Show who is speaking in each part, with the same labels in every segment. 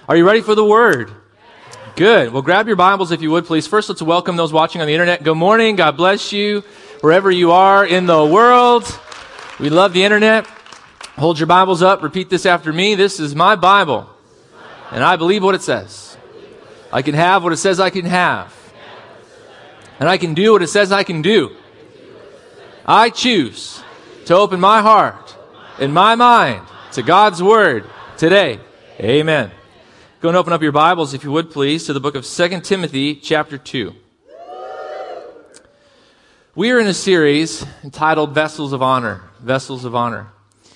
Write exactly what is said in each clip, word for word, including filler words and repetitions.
Speaker 1: Are you ready for the Word? Good. Well, grab your Bibles if you would, please. First, let's welcome those watching on the internet. Good morning. God bless you wherever you are in the world. We love the internet. Hold your Bibles up. Repeat this after me. This is my Bible, and I believe what it says. I can have what it says I can have, and I can do what it says I can do. I choose to open my heart and my mind to God's Word today. Amen. Go and open up your Bibles, if you would, please, to the book of Second Timothy, chapter two. We are in a series entitled Vessels of Honor. Vessels of Honor.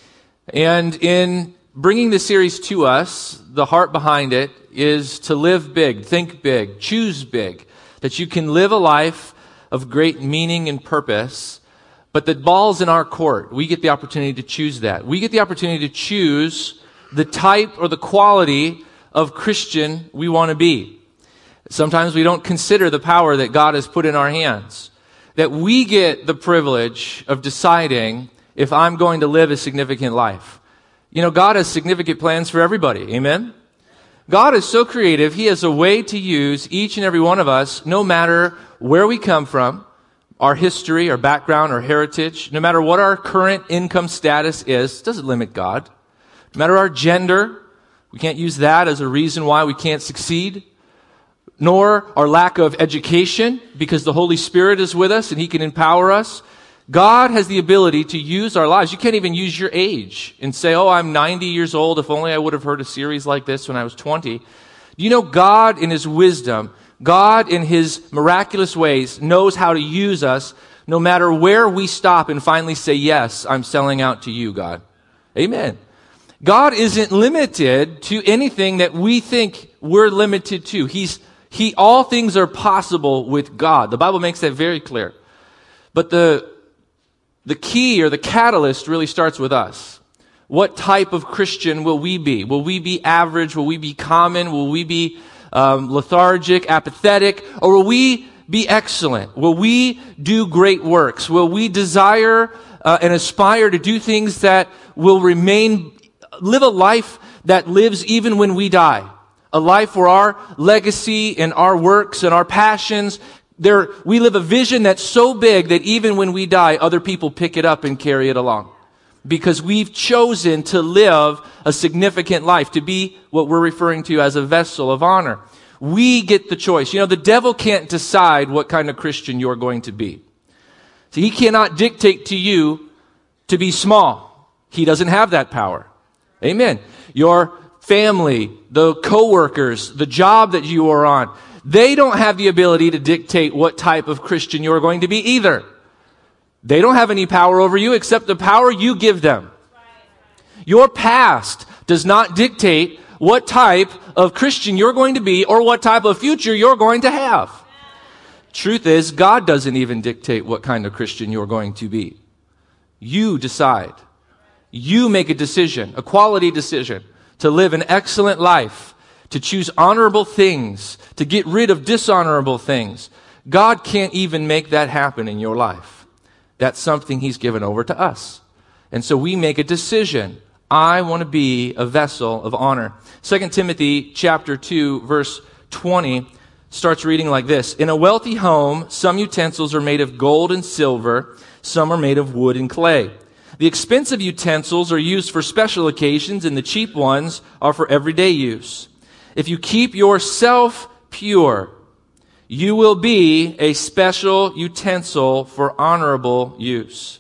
Speaker 1: And in bringing this series to us, the heart behind it is to live big, think big, choose big, that you can live a life of great meaning and purpose, but the ball's in our court. We get the opportunity to choose that. We get the opportunity to choose the type or the quality of Christian we want to be. Sometimes we don't consider the power that God has put in our hands. That we get the privilege of deciding if I'm going to live a significant life. You know, God has significant plans for everybody. Amen? God is so creative, He has a way to use each and every one of us, no matter where we come from, our history, our background, our heritage, no matter what our current income status is. It doesn't limit God. No matter our gender, we can't use that as a reason why we can't succeed. Nor our lack of education, because the Holy Spirit is with us and He can empower us. God has the ability to use our lives. You can't even use your age and say, oh, I'm ninety years old. If only I would have heard a series like this when I was twenty. You know, God in His wisdom, God in His miraculous ways knows how to use us no matter where we stop and finally say, yes, I'm selling out to you, God. Amen. God isn't limited to anything that we think we're limited to. He's, he, all things are possible with God. The Bible makes that very clear. But the, the key or the catalyst really starts with us. What type of Christian will we be? Will we be average? Will we be common? Will we be um, lethargic, apathetic? Or will we be excellent? Will we do great works? Will we desire uh, and aspire to do things that will remain live a life that lives even when we die. A life where our legacy and our works and our passions, there, we live a vision that's so big that even when we die, other people pick it up and carry it along. Because we've chosen to live a significant life, to be what we're referring to as a vessel of honor. We get the choice. You know, the devil can't decide what kind of Christian you're going to be. So he cannot dictate to you to be small. He doesn't have that power. Amen. Your family, the coworkers, the job that you are on, they don't have the ability to dictate what type of Christian you're going to be either. They don't have any power over you except the power you give them. Your past does not dictate what type of Christian you're going to be or what type of future you're going to have. Truth is, God doesn't even dictate what kind of Christian you're going to be. You decide. You make a decision, a quality decision, to live an excellent life, to choose honorable things, to get rid of dishonorable things. God can't even make that happen in your life. That's something He's given over to us. And so we make a decision. I want to be a vessel of honor. Second Timothy chapter two, verse twenty starts reading like this. In a wealthy home, some utensils are made of gold and silver, some are made of wood and clay. The expensive utensils are used for special occasions, and the cheap ones are for everyday use. If you keep yourself pure, you will be a special utensil for honorable use.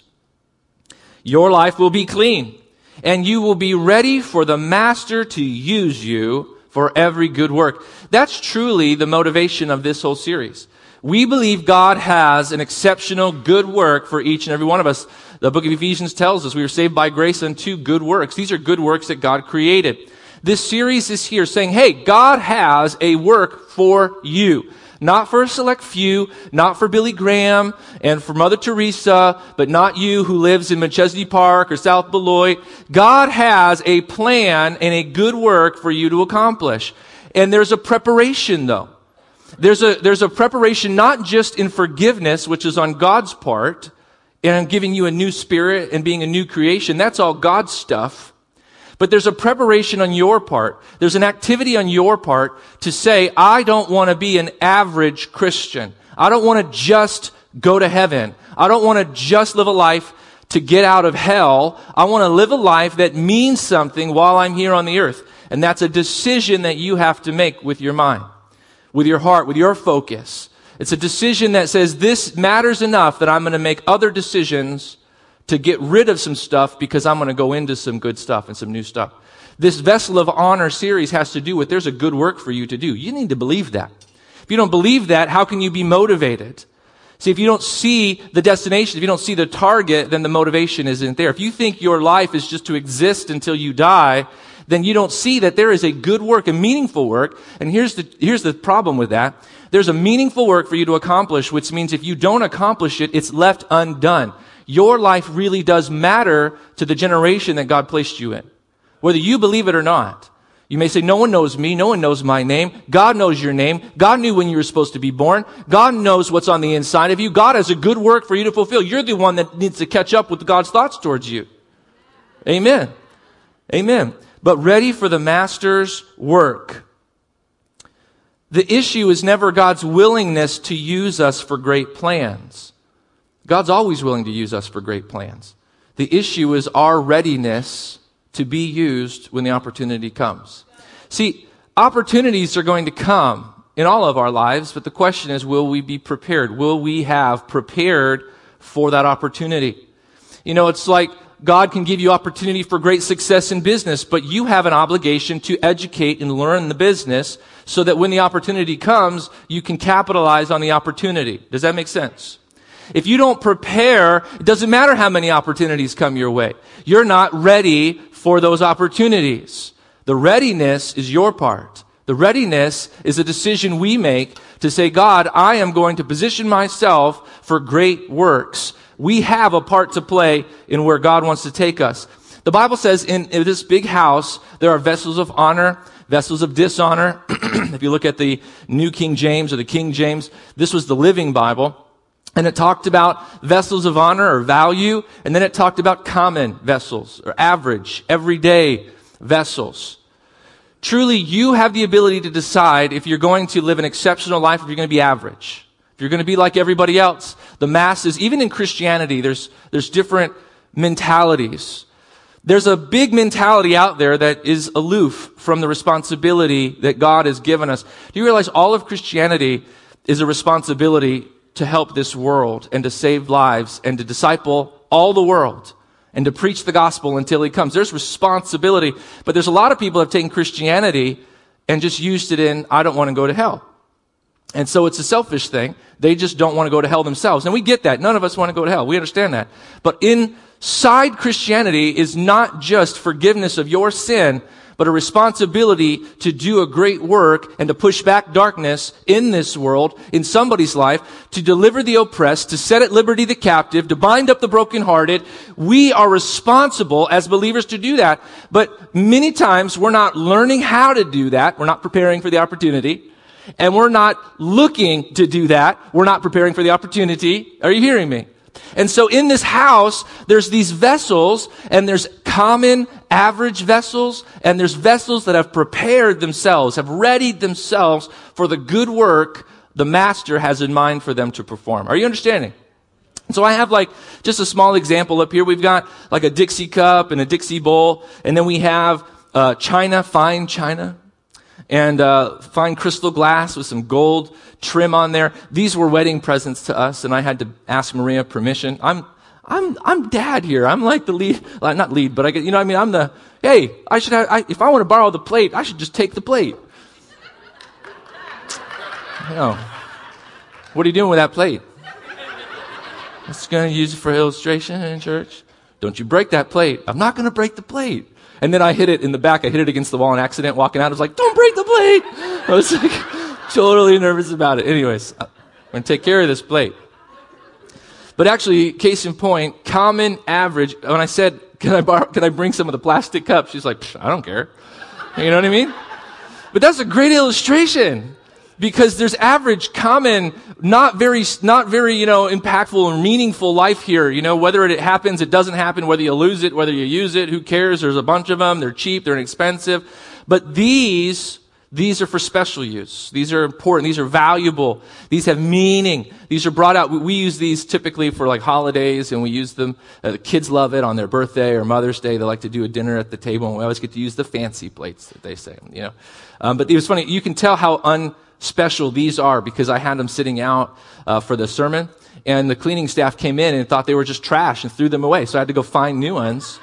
Speaker 1: Your life will be clean, and you will be ready for the Master to use you for every good work. That's truly the motivation of this whole series. We believe God has an exceptional good work for each and every one of us. The book of Ephesians tells us we are saved by grace unto good works. These are good works that God created. This series is here saying, hey, God has a work for you. Not for a select few, not for Billy Graham and for Mother Teresa, but not you who lives in Machesney Park or South Beloit. God has a plan and a good work for you to accomplish. And there's a preparation though. There's a, there's a preparation not just in forgiveness, which is on God's part, and giving you a new spirit and being a new creation. That's all God's stuff. But there's a preparation on your part. There's an activity on your part to say, I don't want to be an average Christian. I don't want to just go to heaven. I don't want to just live a life to get out of hell. I want to live a life that means something while I'm here on the earth. And that's a decision that you have to make with your mind, with your heart, with your focus. It's a decision that says this matters enough that I'm going to make other decisions to get rid of some stuff because I'm going to go into some good stuff and some new stuff. This Vessel of Honor series has to do with there's a good work for you to do. You need to believe that. If you don't believe that, how can you be motivated? See, if you don't see the destination, if you don't see the target, then the motivation isn't there. If you think your life is just to exist until you die, then you don't see that there is a good work, a meaningful work. And here's the, here's the problem with that. There's a meaningful work for you to accomplish, which means if you don't accomplish it, it's left undone. Your life really does matter to the generation that God placed you in, whether you believe it or not. You may say, no one knows me. No one knows my name. God knows your name. God knew when you were supposed to be born. God knows what's on the inside of you. God has a good work for you to fulfill. You're the one that needs to catch up with God's thoughts towards you. Amen. Amen. But ready for the Master's work. The issue is never God's willingness to use us for great plans. God's always willing to use us for great plans. The issue is our readiness to be used when the opportunity comes. See, opportunities are going to come in all of our lives, but the question is, will we be prepared? Will we have prepared for that opportunity? You know, it's like God can give you opportunity for great success in business, but you have an obligation to educate and learn the business so that when the opportunity comes, you can capitalize on the opportunity. Does that make sense? If you don't prepare, it doesn't matter how many opportunities come your way. You're not ready for those opportunities. The readiness is your part. The readiness is a decision we make to say, God, I am going to position myself for great works. We have a part to play in where God wants to take us. The Bible says in, in this big house, there are vessels of honor, vessels of dishonor. If you look at the New King James or the King James, this was the Living Bible. And it talked about vessels of honor or value, and then it talked about common vessels or average, everyday vessels. Truly, you have the ability to decide if you're going to live an exceptional life or if you're going to be average. If you're going to be like everybody else. The masses, even in Christianity, there's, there's different mentalities. There's a big mentality out there that is aloof from the responsibility that God has given us. Do you realize all of Christianity is a responsibility to help this world and to save lives and to disciple all the world and to preach the gospel until he comes? There's responsibility, but there's a lot of people who have taken Christianity and just used it in, I don't want to go to hell. And so it's a selfish thing. They just don't want to go to hell themselves. And we get that. None of us want to go to hell. We understand that. But inside Christianity is not just forgiveness of your sin, but a responsibility to do a great work and to push back darkness in this world, in somebody's life, to deliver the oppressed, to set at liberty the captive, to bind up the brokenhearted. We are responsible as believers to do that. But many times we're not learning how to do that. We're not preparing for the opportunity. And we're not looking to do that. We're not preparing for the opportunity. Are you hearing me? And so in this house, there's these vessels, and there's common, average vessels, and there's vessels that have prepared themselves, have readied themselves for the good work the Master has in mind for them to perform. Are you understanding? So I have like just a small example up here. We've got like a Dixie cup and a Dixie bowl, and then we have uh, china, fine china, and uh fine crystal glass with some gold trim on there. These were wedding presents to us, and I had to ask Maria permission. I'm I'm I'm dad here. I'm like the lead, well, not lead, but I get, you know what I mean? I'm the, hey, I should have, I, if I want to borrow the plate, I should just take the plate. You know, what are you doing with that plate? I'm just going to use it for illustration in church. Don't you break that plate. I'm not going to break the plate. And then I hit it in the back. I hit it against the wall in accident walking out. I was like, don't break the plate. I was like totally nervous about it. Anyways, I'm going to take care of this plate. But actually, case in point, common average, when I said, can I borrow, can I bring some of the plastic cups? She's like, I don't care. You know what I mean? But that's a great illustration. Because there's average, common, not very, not very, you know, impactful or meaningful life here. You know, whether it happens, it doesn't happen, whether you lose it, whether you use it, who cares? There's a bunch of them. They're cheap. They're inexpensive. But these, these are for special use. These are important. These are valuable. These have meaning. These are brought out. We, we use these typically for like holidays, and we use them. Uh, the kids love it on their birthday or Mother's Day. They like to do a dinner at the table, and we always get to use the fancy plates that they say, you know. Um, but it was funny. You can tell how un, special these are because I had them sitting out uh, for the sermon, and the cleaning staff came in and thought they were just trash and threw them away. So I had to go find new ones.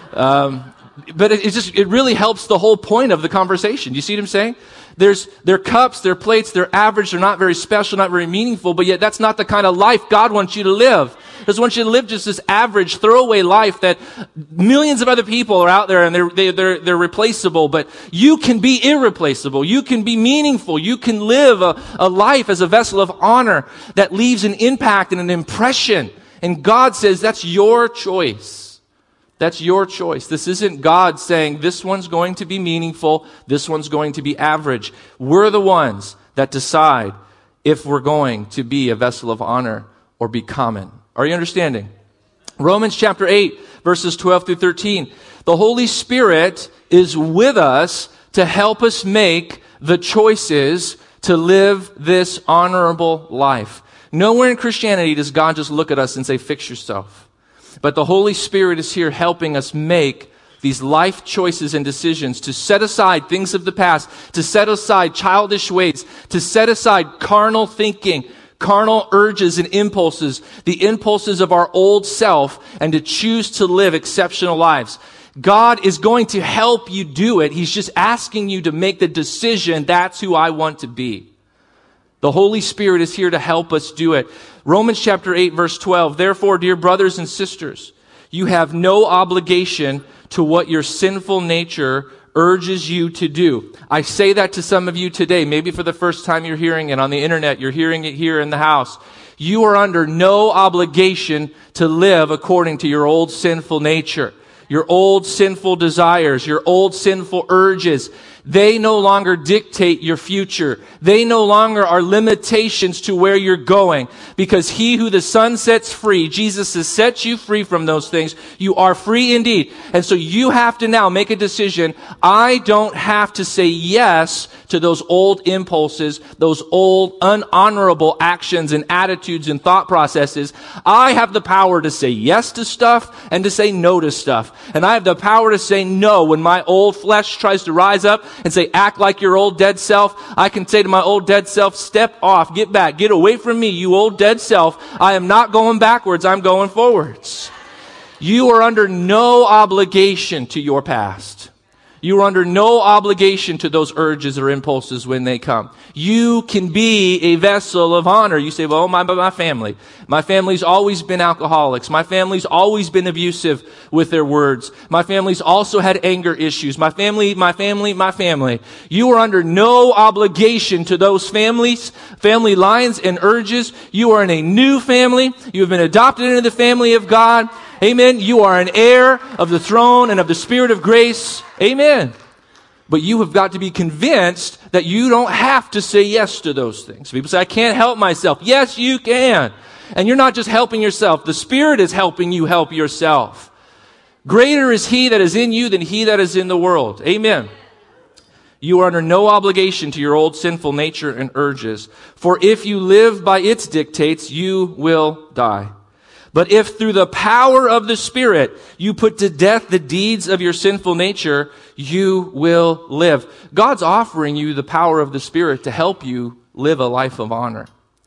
Speaker 1: Um, but it, it just it really helps the whole point of the conversation. You see what I'm saying? There's they're cups, they're plates, they're average, they're not very special, not very meaningful, but yet that's not the kind of life God wants you to live. He doesn't want you to live just this average, throwaway life that millions of other people are out there and they're, they, they're, they're replaceable, but you can be irreplaceable. You can be meaningful. You can live a, a life as a vessel of honor that leaves an impact and an impression. And God says that's your choice. That's your choice. This isn't God saying this one's going to be meaningful, this one's going to be average. We're the ones that decide if we're going to be a vessel of honor or be common. Are you understanding? Romans chapter eight, verses twelve through thirteen. The Holy Spirit is with us to help us make the choices to live this honorable life. Nowhere in Christianity does God just look at us and say, fix yourself. But the Holy Spirit is here helping us make these life choices and decisions to set aside things of the past, to set aside childish ways, to set aside carnal thinking, carnal urges and impulses, the impulses of our old self, and to choose to live exceptional lives. God is going to help you do it. He's just asking you to make the decision, that's who I want to be. The Holy Spirit is here to help us do it. Romans chapter eight, verse twelve. Therefore, dear brothers and sisters, you have no obligation to what your sinful nature urges you to do. I say that to some of you today. Maybe for the first time you're hearing it on the internet. You're hearing it here in the house. You are under no obligation to live according to your old sinful nature, your old sinful desires, your old sinful urges. They no longer dictate your future. They no longer are limitations to where you're going. Because he who the Son sets free, Jesus has set you free from those things. You are free indeed. And so you have to now make a decision. I don't have to say yes to those old impulses, those old unhonorable actions and attitudes and thought processes. I have the power to say yes to stuff and to say no to stuff. And I have the power to say no when my old flesh tries to rise up and say, act like your old dead self. I can say to my old dead self, step off, get back, get away from me, you old dead self. I am not going backwards, I'm going forwards. You are under no obligation to your past. You are under no obligation to those urges or impulses when they come. You can be a vessel of honor. You say, well, my, my family. My family's always been alcoholics. My family's always been abusive with their words. My family's also had anger issues. My family, my family, my family. You are under no obligation to those families, family lines and urges. You are in a new family. You have been adopted into the family of God. Amen. You are an heir of the throne and of the Spirit of grace. Amen. But you have got to be convinced that you don't have to say yes to those things. People say, I can't help myself. Yes, you can. And you're not just helping yourself. The Spirit is helping you help yourself. Greater is He that is in you than he that is in the world. Amen. You are under no obligation to your old sinful nature and urges. For if you live by its dictates, you will die. But if through the power of the Spirit you put to death the deeds of your sinful nature, you will live. God's offering you the power of the Spirit to help you live a life of honor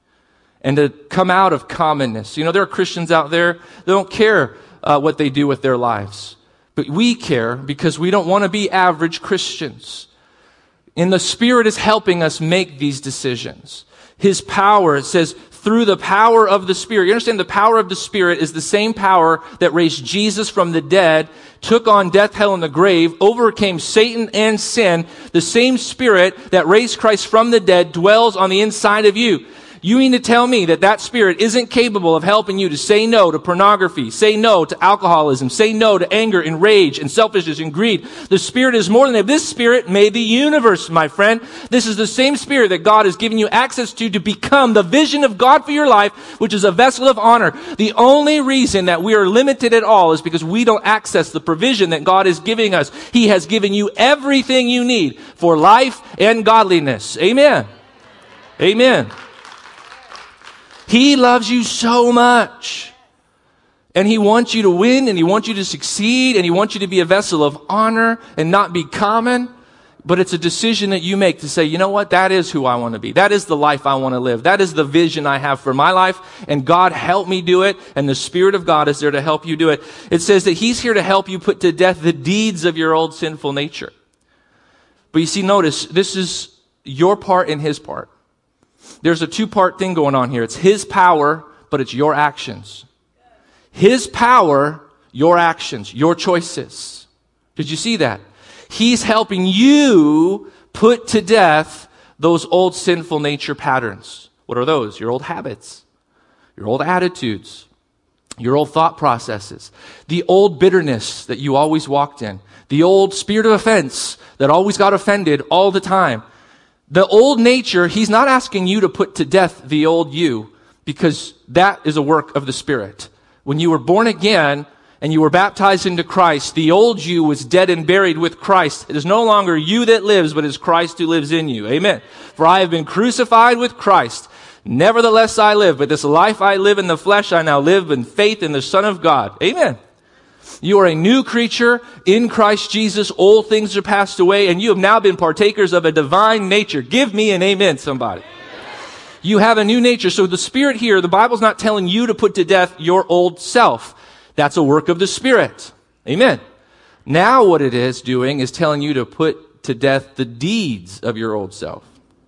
Speaker 1: and to come out of commonness. You know, there are Christians out there, they don't care uh, what they do with their lives. But we care because we don't want to be average Christians. And the Spirit is helping us make these decisions. His power, it says, through the power of the Spirit. You understand the power of the Spirit is the same power that raised Jesus from the dead, took on death, hell, and the grave, overcame Satan and sin. The same Spirit that raised Christ from the dead dwells on the inside of you. You mean to tell me that that spirit isn't capable of helping you to say no to pornography, say no to alcoholism, say no to anger and rage and selfishness and greed? The spirit is more than that. This spirit made the universe, my friend. This is the same spirit that God has given you access to to become the vision of God for your life, which is a vessel of honor. The only reason that we are limited at all is because we don't access the provision that God is giving us. He has given you everything you need for life and godliness. Amen. Amen. He loves you so much. And He wants you to win, and He wants you to succeed, and He wants you to be a vessel of honor and not be common. But it's a decision that you make to say, you know what? That is who I want to be. That is the life I want to live. That is the vision I have for my life. And God help me do it. And the Spirit of God is there to help you do it. It says that He's here to help you put to death the deeds of your old sinful nature. But you see, notice, this is your part and His part. There's a two-part thing going on here. It's His power, but it's your actions. His power, your actions, your choices. Did you see that? He's helping you put to death those old sinful nature patterns. What are those? Your old habits, your old attitudes, your old thought processes, the old bitterness that you always walked in, the old spirit of offense that always got offended all the time. The old nature, He's not asking you to put to death the old you, because that is a work of the Spirit. When you were born again and you were baptized into Christ, the old you was dead and buried with Christ. It is no longer you that lives, but it is Christ who lives in you. Amen. For I have been crucified with Christ. Nevertheless I live, but this life I live in the flesh, I now live in faith in the Son of God. Amen. You are a new creature in Christ Jesus. Old things are passed away, and you have now been partakers of a divine nature. Give me an amen, somebody. You have a new nature. So the Spirit here, the Bible's not telling you to put to death your old self. That's a work of the Spirit. Amen. Now what it is doing is telling you to put to death the deeds of your old self.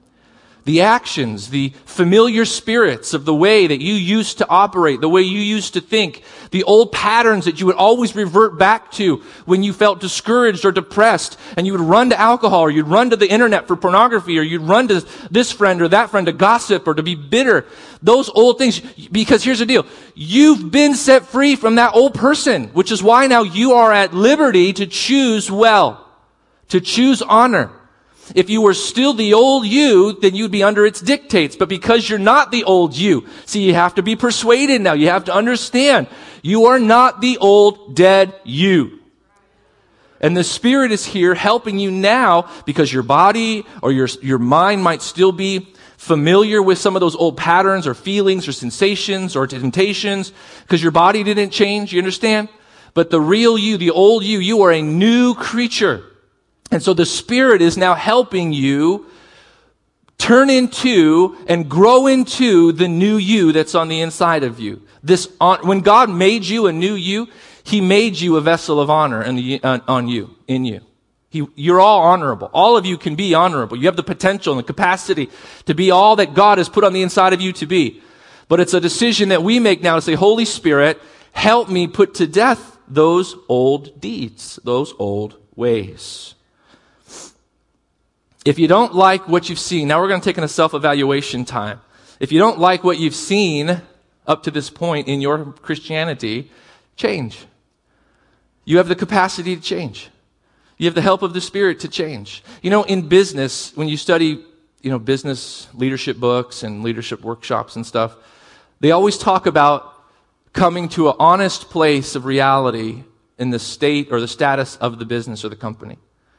Speaker 1: The actions, the familiar spirits of the way that you used to operate, the way you used to think, the old patterns that you would always revert back to when you felt discouraged or depressed, and you would run to alcohol, or you'd run to the internet for pornography, or you'd run to this friend or that friend to gossip or to be bitter. Those old things, because here's the deal. You've been set free from that old person, which is why now you are at liberty to choose well, to choose honor. If you were still the old you, then you'd be under its dictates. But because you're not the old you, see, you have to be persuaded now. You have to understand. You are not the old, dead you. And the Spirit is here helping you now, because your body or your, your mind might still be familiar with some of those old patterns or feelings or sensations or temptations, because your body didn't change, you understand? But the real you, the old you, you are a new creature. And so the Spirit is now helping you turn into and grow into the new you that's on the inside of you. This, when God made you a new you, He made you a vessel of honor in the, uh, on you, in you. He, you're all honorable. All of you can be honorable. You have the potential and the capacity to be all that God has put on the inside of you to be. But it's a decision that we make now to say, Holy Spirit, help me put to death those old deeds, those old ways. If you don't like what you've seen, now we're going to take in a self-evaluation time. If you don't like what you've seen up to this point in your Christianity, change. You have the capacity to change. You have the help of the Spirit to change. You know, in business, when you study, you know, business leadership books and leadership workshops and stuff, they always talk about coming to an honest place of reality in the state or the status of the business or the company.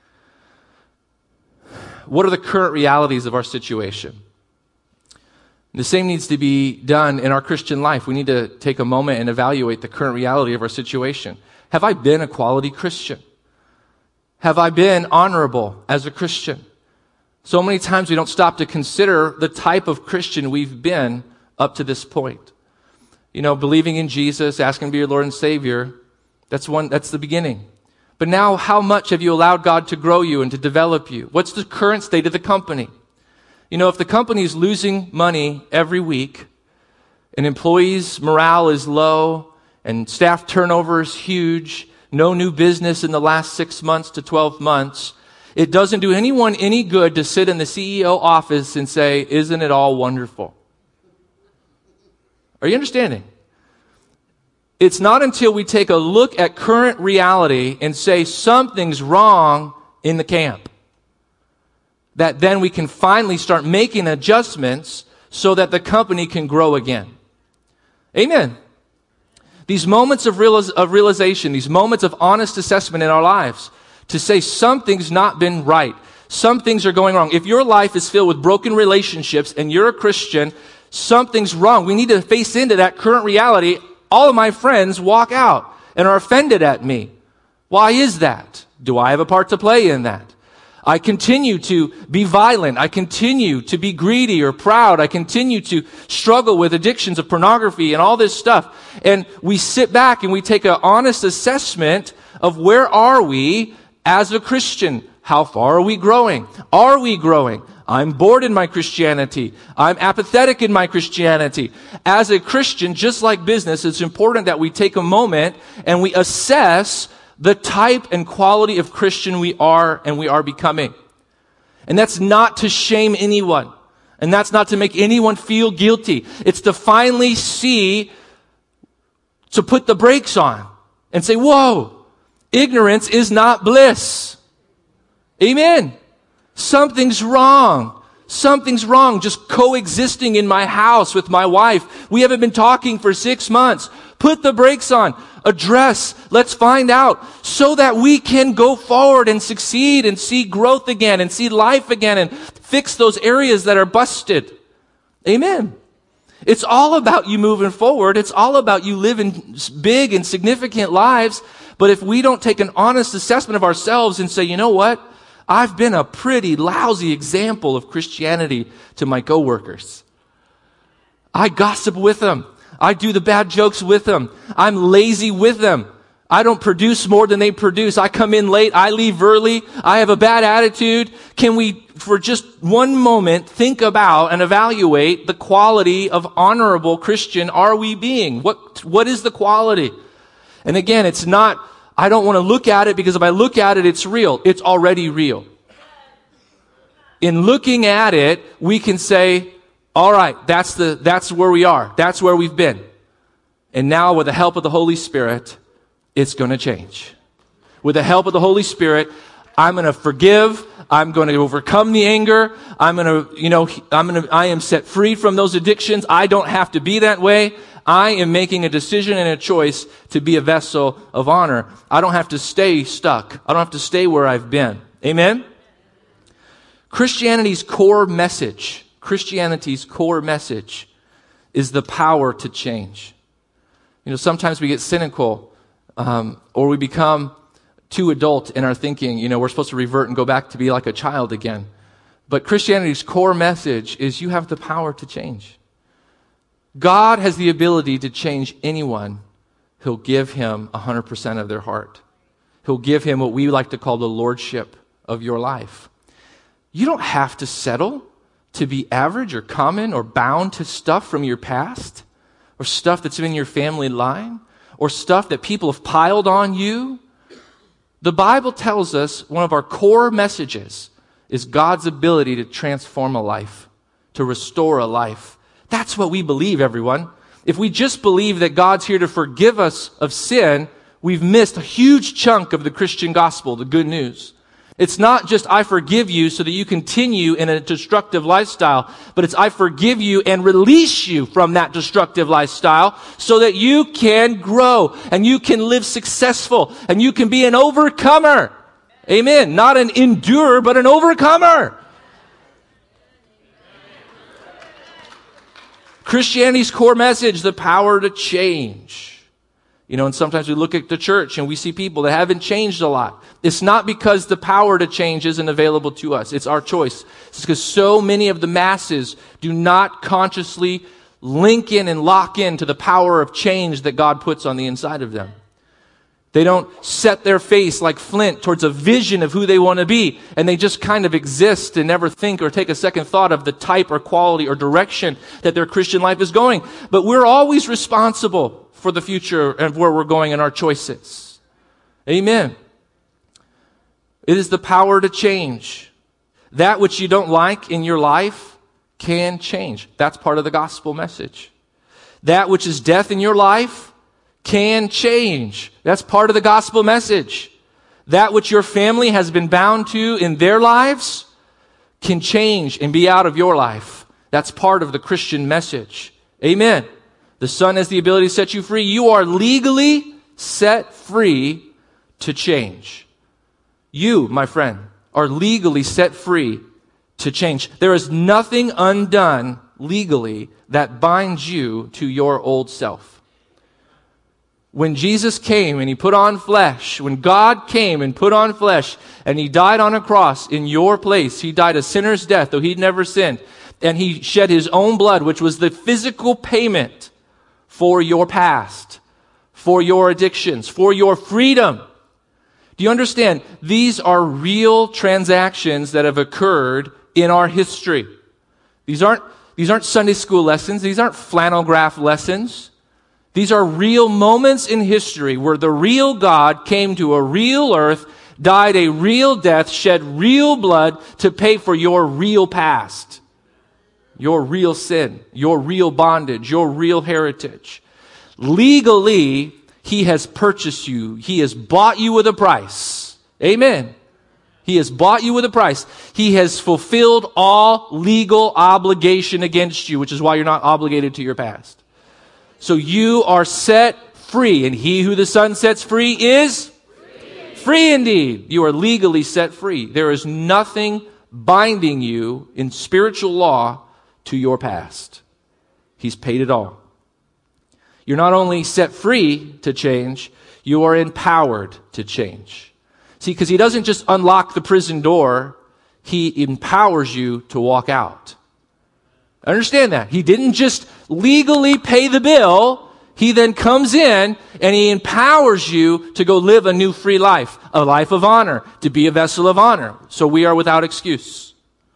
Speaker 1: What are the current realities of our situation? The same needs to be done in our Christian life. We need to take a moment and evaluate the current reality of our situation. Have I been a quality Christian? Have I been honorable as a Christian? So many times we don't stop to consider the type of Christian we've been up to this point. You know, believing in Jesus, asking to be your Lord and Savior, that's one, that's the beginning. But now, how much have you allowed God to grow you and to develop you? What's the current state of the company? You know, if the company is losing money every week, and employees' morale is low, and staff turnover is huge, no new business in the last six months to twelve months, it doesn't do anyone any good to sit in the C E O office and say, isn't it all wonderful? Are you understanding? It's not until we take a look at current reality and say something's wrong in the camp that then we can finally start making adjustments so that the company can grow again. Amen. These moments of, realiz- of realization, these moments of honest assessment in our lives, to say something's not been right, some things are going wrong. If your life is filled with broken relationships and you're a Christian, something's wrong. We need to face into that current reality. All of my friends walk out and are offended at me. Why is that? Do I have a part to play in that? I continue to be violent. I continue to be greedy or proud. I continue to struggle with addictions of pornography and all this stuff. And we sit back and we take an honest assessment of where are we as a Christian? How far are we growing? Are we growing? I'm bored in my Christianity. I'm apathetic in my Christianity. As a Christian, just like business, it's important that we take a moment and we assess the type and quality of Christian we are and we are becoming. And that's not to shame anyone. And that's not to make anyone feel guilty. It's to finally see, to put the brakes on and say, whoa, ignorance is not bliss. Amen. Something's wrong. Something's wrong just coexisting in my house with my wife. We haven't been talking for six months. Put the brakes on. Address. Let's find out so that we can go forward and succeed and see growth again and see life again and fix those areas that are busted. Amen. It's all about you moving forward. It's all about you living big and significant lives. But if we don't take an honest assessment of ourselves and say, you know what? I've been a pretty lousy example of Christianity to my coworkers. I gossip with them. I do the bad jokes with them. I'm lazy with them. I don't produce more than they produce. I come in late. I leave early. I have a bad attitude. Can we, for just one moment, think about and evaluate the quality of honorable Christian are we being? What, what is the quality? And again, it's not, I don't want to look at it because if I look at it, it's real. It's already real. In looking at it, we can say, all right, that's the, that's where we are. That's where we've been. And now with the help of the Holy Spirit, it's going to change. With the help of the Holy Spirit, I'm going to forgive. I'm going to overcome the anger. I'm going to, you know, I'm going to, I am set free from those addictions. I don't have to be that way. I am making a decision and a choice to be a vessel of honor. I don't have to stay stuck. I don't have to stay where I've been. Amen? Christianity's core message, Christianity's core message is the power to change. You know, sometimes we get cynical, um, or we become too adult in our thinking. You know, we're supposed to revert and go back to be like a child again. But Christianity's core message is you have the power to change. God has the ability to change anyone who'll give him one hundred percent of their heart. He'll give him what we like to call the lordship of your life. You don't have to settle to be average or common or bound to stuff from your past or stuff that's in your family line or stuff that people have piled on you. The Bible tells us one of our core messages is God's ability to transform a life, to restore a life. That's what we believe, everyone. If we just believe that God's here to forgive us of sin, we've missed a huge chunk of the Christian gospel, the good news. It's not just I forgive you so that you continue in a destructive lifestyle, but it's I forgive you and release you from that destructive lifestyle so that you can grow and you can live successful and you can be an overcomer. Amen. Not an endurer, but an overcomer. Christianity's core message, the power to change. You know, and sometimes we look at the church and we see people that haven't changed a lot. It's not because the power to change isn't available to us. It's our choice. It's because so many of the masses do not consciously link in and lock in to the power of change that God puts on the inside of them. They don't set their face like flint towards a vision of who they want to be. And they just kind of exist and never think or take a second thought of the type or quality or direction that their Christian life is going. But we're always responsible for the future and where we're going in our choices. Amen. It is the power to change. That which you don't like in your life can change. That's part of the gospel message. That which is death in your life can change. That's part of the gospel message. That which your family has been bound to in their lives can change and be out of your life. That's part of the Christian message. Amen. The Son has the ability to set you free. You are legally set free to change. You, my friend, are legally set free to change. There is nothing undone legally that binds you to your old self. When Jesus came and he put on flesh, when God came and put on flesh and he died on a cross in your place, he died a sinner's death, though he'd never sinned, and he shed his own blood, which was the physical payment for your past, for your addictions, for your freedom. Do you understand? These are real transactions that have occurred in our history. These aren't, these aren't Sunday school lessons. These aren't flannel graph lessons. These are real moments in history where the real God came to a real earth, died a real death, shed real blood to pay for your real past, your real sin, your real bondage, your real heritage. Legally, he has purchased you. He has bought you with a price. Amen. He has bought you with a price. He has fulfilled all legal obligation against you, which is why you're not obligated to your past. So you are set free, and he who the Son sets free is free. Free indeed. You are legally set free. There is nothing binding you in spiritual law to your past. He's paid it all. You're not only set free to change, you are empowered to change. See, because he doesn't just unlock the prison door, he empowers you to walk out. Understand that. He didn't just legally pay the bill. He then comes in and he empowers you to go live a new free life, a life of honor, to be a vessel of honor. So we are without excuse.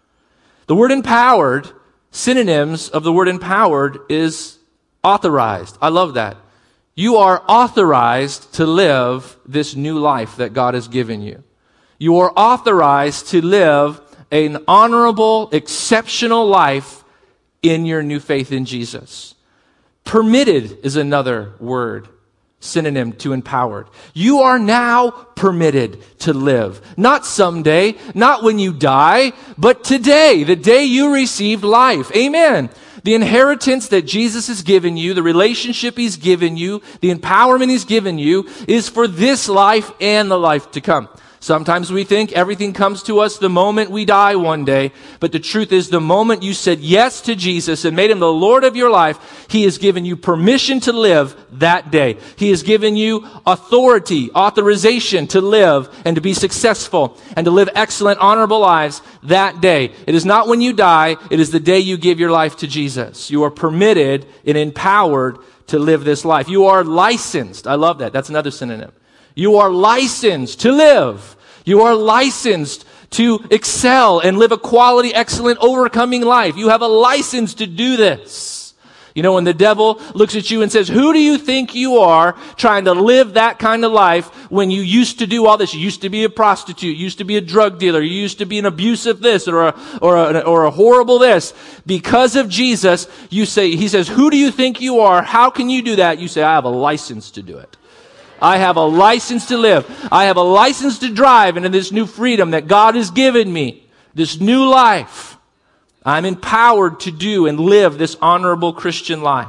Speaker 1: The word empowered, synonyms of the word empowered is authorized. I love that. You are authorized to live this new life that God has given you. You are authorized to live an honorable, exceptional life in your new faith in Jesus. Permitted is another word, synonym to empowered. You are now permitted to live. Not someday, not when you die, but today, the day you received life. Amen. The inheritance that Jesus has given you, the relationship he's given you, the empowerment he's given you is for this life and the life to come. Sometimes we think everything comes to us the moment we die one day, but the truth is the moment you said yes to Jesus and made him the Lord of your life, he has given you permission to live that day. He has given you authority, authorization to live and to be successful and to live excellent, honorable lives that day. It is not when you die, it is the day you give your life to Jesus. You are permitted and empowered to live this life. You are licensed. I love that. That's another synonym. You are licensed to live. You are licensed to excel and live a quality, excellent, overcoming life. You have a license to do this. You know, when the devil looks at you and says, who do you think you are trying to live that kind of life when you used to do all this? You used to be a prostitute, you used to be a drug dealer, you used to be an abusive this or a, or a, or a horrible this. Because of Jesus, you say, he says, who do you think you are? How can you do that? You say, I have a license to do it. I have a license to live. I have a license to drive into this new freedom that God has given me, this new life. I'm empowered to do and live this honorable Christian life.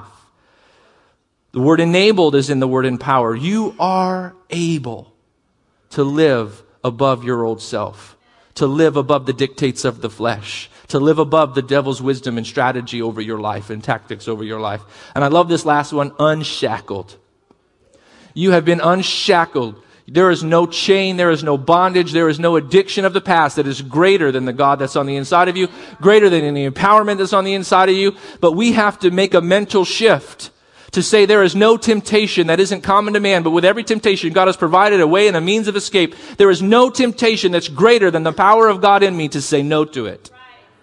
Speaker 1: The word enabled is in the word empowered. You are able to live above your old self, to live above the dictates of the flesh, to live above the devil's wisdom and strategy over your life and tactics over your life. And I love this last one, unshackled. You have been unshackled. There is no chain, there is no bondage, there is no addiction of the past that is greater than the God that's on the inside of you, greater than any empowerment that's on the inside of you. But we have to make a mental shift to say there is no temptation that isn't common to man, but with every temptation, God has provided a way and a means of escape. There is no temptation that's greater than the power of God in me to say no to it.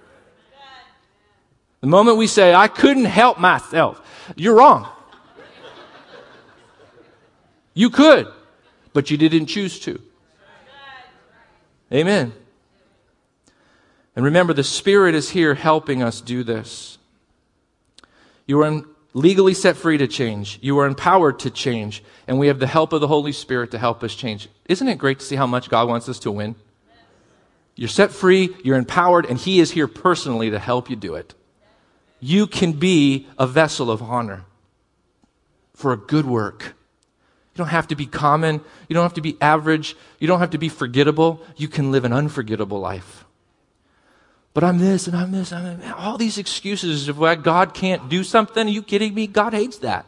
Speaker 1: The moment we say, I couldn't help myself, you're wrong. You could, but you didn't choose to. Amen. And remember, the Spirit is here helping us do this. You are legally set free to change. You are empowered to change. And we have the help of the Holy Spirit to help us change. Isn't it great to see how much God wants us to win? You're set free, you're empowered, and He is here personally to help you do it. You can be a vessel of honor for a good work. You don't have to be common. You don't have to be average. You don't have to be forgettable. You can live an unforgettable life. But I'm this and I'm this. I'm this. All these excuses of why God can't do something. Are you kidding me? God hates that.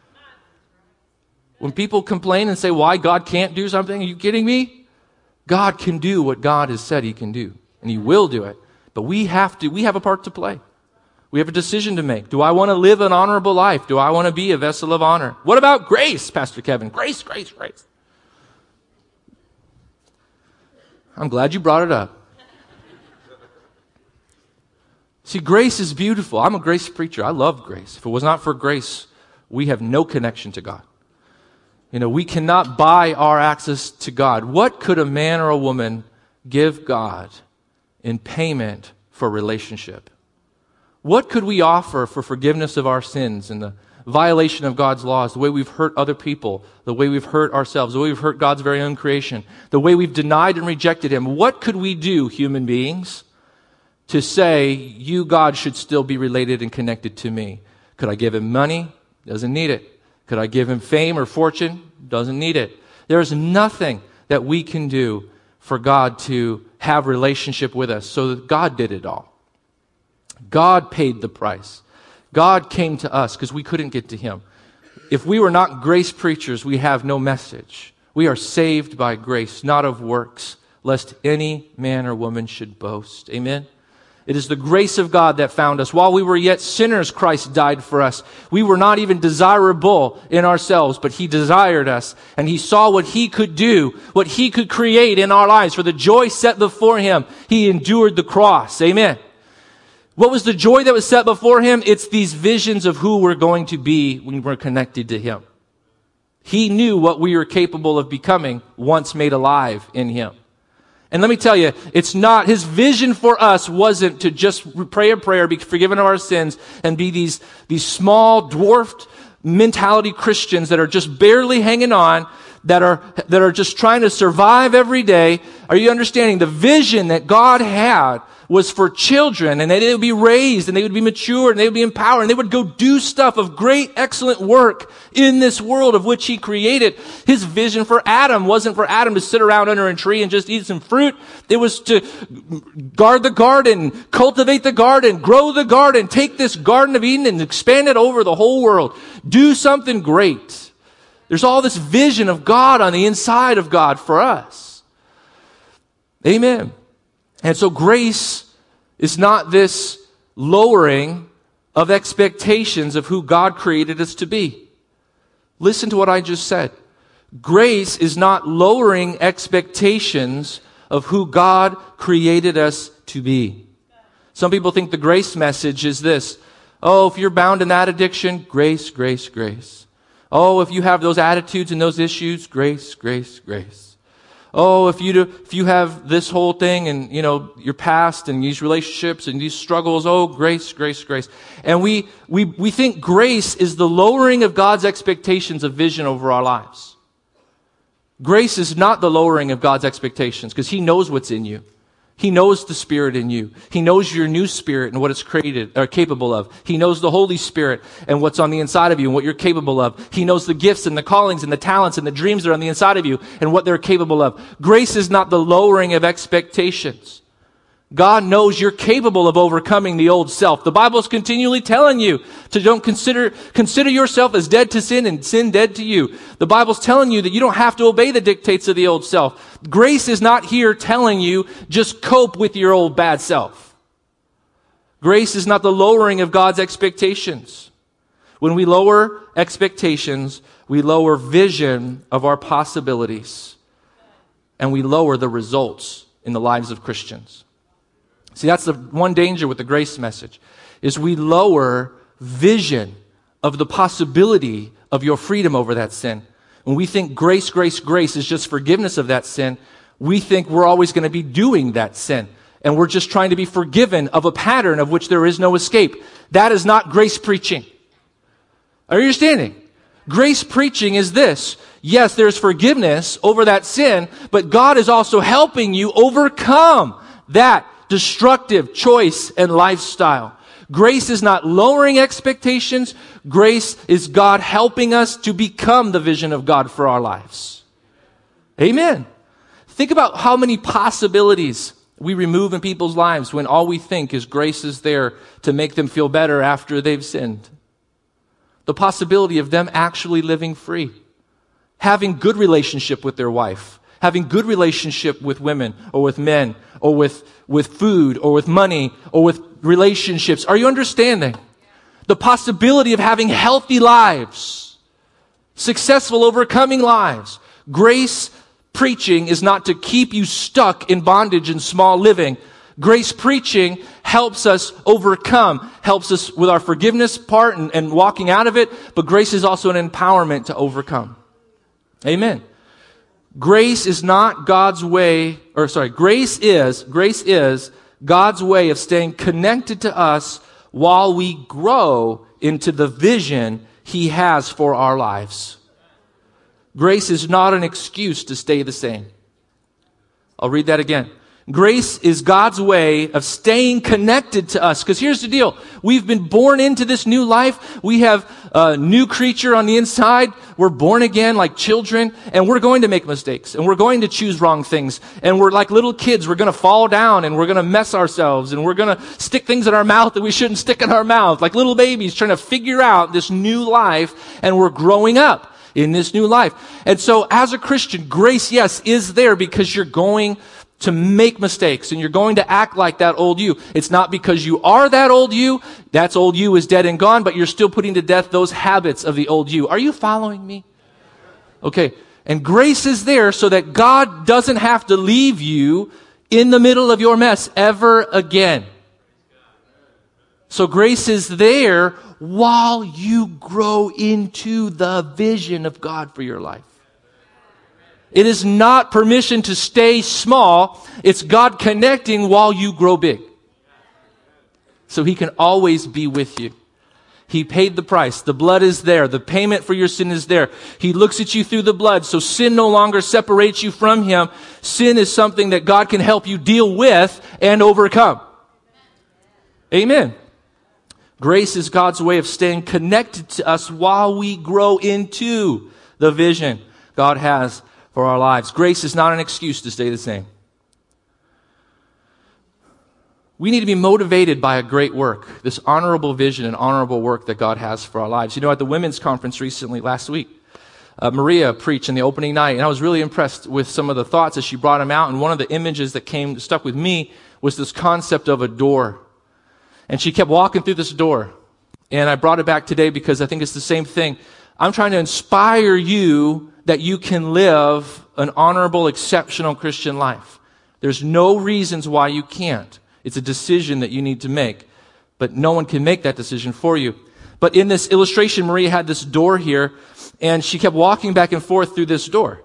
Speaker 1: When people complain and say why God can't do something, are you kidding me? God can do what God has said He can do. And He will do it. But we have to, we have a part to play. We have a decision to make. Do I want to live an honorable life? Do I want to be a vessel of honor? What about grace, Pastor Kevin? Grace, grace, grace. I'm glad you brought it up. See, grace is beautiful. I'm a grace preacher. I love grace. If it was not for grace, we have no connection to God. You know, we cannot buy our access to God. What could a man or a woman give God in payment for relationship? What could we offer for forgiveness of our sins and the violation of God's laws, the way we've hurt other people, the way we've hurt ourselves, the way we've hurt God's very own creation, the way we've denied and rejected Him? What could we do, human beings, to say, you, God, should still be related and connected to me? Could I give Him money? Doesn't need it. Could I give Him fame or fortune? Doesn't need it. There's nothing that we can do for God to have relationship with us, so that God did it all. God paid the price. God came to us because we couldn't get to Him. If we were not grace preachers, we have no message. We are saved by grace, not of works, lest any man or woman should boast. Amen? It is the grace of God that found us. While we were yet sinners, Christ died for us. We were not even desirable in ourselves, but He desired us. And He saw what He could do, what He could create in our lives. For the joy set before Him, He endured the cross. Amen. What was the joy that was set before Him? It's these visions of who we're going to be when we're connected to Him. He knew what we were capable of becoming once made alive in Him. And let me tell you, it's not, His vision for us wasn't to just pray a prayer, be forgiven of our sins, and be these, these small, dwarfed mentality Christians that are just barely hanging on, that are, that are just trying to survive every day. Are you understanding? The vision that God had was for children, and they would be raised, and they would be matured, and they would be empowered, and they would go do stuff of great, excellent work in this world of which He created. His vision for Adam wasn't for Adam to sit around under a tree and just eat some fruit. It was to guard the garden, cultivate the garden, grow the garden, take this Garden of Eden and expand it over the whole world. Do something great. There's all this vision of God on the inside of God for us. Amen. And so grace is not this lowering of expectations of who God created us to be. Listen to what I just said. Grace is not lowering expectations of who God created us to be. Some people think the grace message is this. Oh, if you're bound in that addiction, grace, grace, grace. Oh, if you have those attitudes and those issues, grace, grace, grace. Oh, if you do, if you have this whole thing and, you know, your past and these relationships and these struggles, oh, grace, grace, grace. And we, we, we think grace is the lowering of God's expectations of vision over our lives. Grace is not the lowering of God's expectations because He knows what's in you. He knows the Spirit in you. He knows your new spirit and what it's created or capable of. He knows the Holy Spirit and what's on the inside of you and what you're capable of. He knows the gifts and the callings and the talents and the dreams that are on the inside of you and what they're capable of. Grace is not the lowering of expectations. God knows you're capable of overcoming the old self. The Bible is continually telling you to don't consider, consider yourself as dead to sin and sin dead to you. The Bible's telling you that you don't have to obey the dictates of the old self. Grace is not here telling you just cope with your old bad self. Grace is not the lowering of God's expectations. When we lower expectations, we lower vision of our possibilities, and we lower the results in the lives of Christians. See, that's the one danger with the grace message, is we lower vision of the possibility of your freedom over that sin. When we think grace, grace, grace is just forgiveness of that sin, we think we're always going to be doing that sin. And we're just trying to be forgiven of a pattern of which there is no escape. That is not grace preaching. Are you understanding? Grace preaching is this. Yes, there's forgiveness over that sin, but God is also helping you overcome that destructive choice and lifestyle. Grace is not lowering expectations. Grace is God helping us to become the vision of God for our lives. Amen. Think about how many possibilities we remove in people's lives when all we think is grace is there to make them feel better after they've sinned. The possibility of them actually living free, having good relationship with their wife, having good relationship with women or with men or with, with food or with money or with relationships. Are you understanding? The possibility of having healthy lives, successful, overcoming lives. Grace preaching is not to keep you stuck in bondage and small living. Grace preaching helps us overcome, helps us with our forgiveness part and, and walking out of it, but grace is also an empowerment to overcome. Amen. Grace is not God's way, or sorry, grace is, grace is God's way of staying connected to us while we grow into the vision He has for our lives. Grace is not an excuse to stay the same. I'll read that again. Grace is God's way of staying connected to us. Because here's the deal. We've been born into this new life. We have a new creature on the inside. We're born again like children. And we're going to make mistakes. And we're going to choose wrong things. And we're like little kids. We're going to fall down. And we're going to mess ourselves. And we're going to stick things in our mouth that we shouldn't stick in our mouth. Like little babies trying to figure out this new life. And we're growing up in this new life. And so as a Christian, grace, yes, is there because you're going to make mistakes and you're going to act like that old you. It's not because you are that old you. That's old you is dead and gone, but you're still putting to death those habits of the old you. Are you following me? Okay. And grace is there so that God doesn't have to leave you in the middle of your mess ever again. So grace is there while you grow into the vision of God for your life. It is not permission to stay small. It's God connecting while you grow big. So He can always be with you. He paid the price. The blood is there. The payment for your sin is there. He looks at you through the blood. So sin no longer separates you from Him. Sin is something that God can help you deal with and overcome. Amen. Grace is God's way of staying connected to us while we grow into the vision God has for our lives. Grace is not an excuse to stay the same. We need to be motivated by a great work, this honorable vision and honorable work that God has for our lives. You know, at the women's conference recently, last week, uh, Maria preached in the opening night, and I was really impressed with some of the thoughts as she brought them out. And one of the images that came stuck with me was this concept of a door. And she kept walking through this door. And I brought it back today because I think it's the same thing. I'm trying to inspire you that you can live an honorable, exceptional Christian life. There's no reasons why you can't. It's a decision that you need to make. But no one can make that decision for you. But in this illustration, Maria had this door here, and she kept walking back and forth through this door.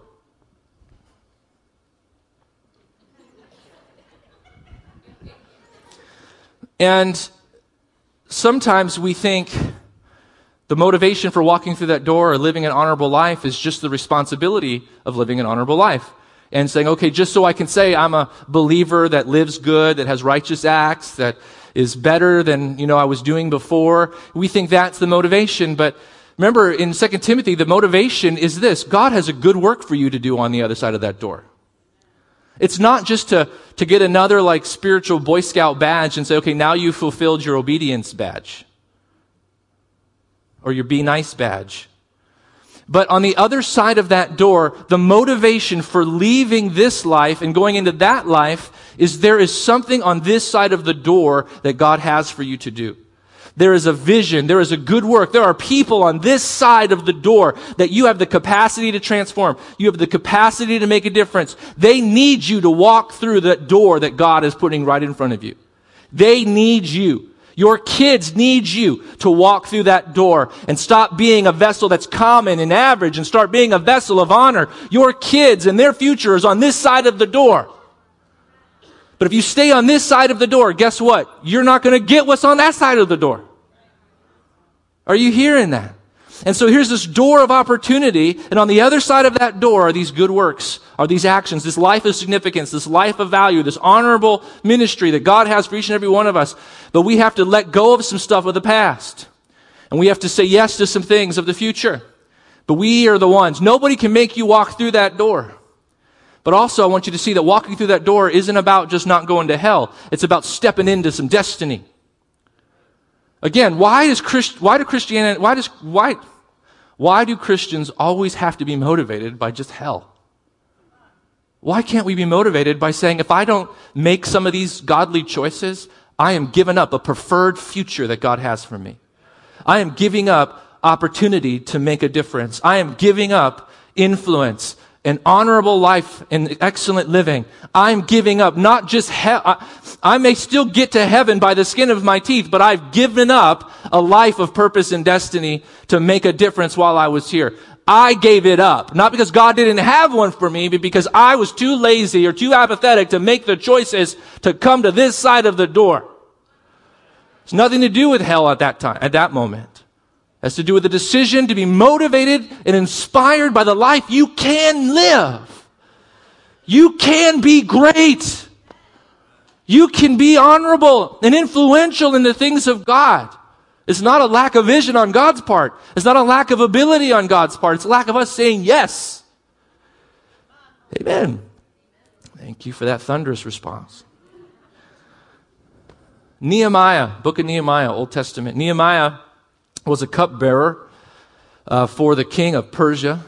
Speaker 1: And sometimes we think the motivation for walking through that door or living an honorable life is just the responsibility of living an honorable life. And saying, okay, just so I can say I'm a believer that lives good, that has righteous acts, that is better than, you know, I was doing before. We think that's the motivation. But remember, in Second Timothy, the motivation is this. God has a good work for you to do on the other side of that door. It's not just to, to get another like spiritual Boy Scout badge and say, okay, now you fulfilled your obedience badge. Or your be nice badge. But on the other side of that door, the motivation for leaving this life and going into that life is there is something on this side of the door that God has for you to do. There is a vision. There is a good work. There are people on this side of the door that you have the capacity to transform. You have the capacity to make a difference. They need you to walk through that door that God is putting right in front of you. They need you. Your kids need you to walk through that door and stop being a vessel that's common and average and start being a vessel of honor. Your kids and their future is on this side of the door. But if you stay on this side of the door, guess what? You're not going to get what's on that side of the door. Are you hearing that? And so here's this door of opportunity, and on the other side of that door are these good works, are these actions, this life of significance, this life of value, this honorable ministry that God has for each and every one of us. But we have to let go of some stuff of the past. And we have to say yes to some things of the future. But we are the ones. Nobody can make you walk through that door. But also I want you to see that walking through that door isn't about just not going to hell. It's about stepping into some destiny. Again, why does Christ, why do Christianity, why does, why, why do Christians always have to be motivated by just hell? Why can't we be motivated by saying, if I don't make some of these godly choices, I am giving up a preferred future that God has for me. I am giving up opportunity to make a difference. I am giving up influence and honorable life and excellent living. I'm giving up not just hell. I, I may still get to heaven by the skin of my teeth, but I've given up a life of purpose and destiny to make a difference while I was here. I gave it up. Not because God didn't have one for me, but because I was too lazy or too apathetic to make the choices to come to this side of the door. It's nothing to do with hell at that time, at that moment. It has to do with the decision to be motivated and inspired by the life you can live. You can be great. You can be honorable and influential in the things of God. It's not a lack of vision on God's part. It's not a lack of ability on God's part. It's a lack of us saying yes. Amen. Thank you for that thunderous response. Nehemiah, book of Nehemiah, Old Testament. Nehemiah was a cupbearer uh, for the king of Persia.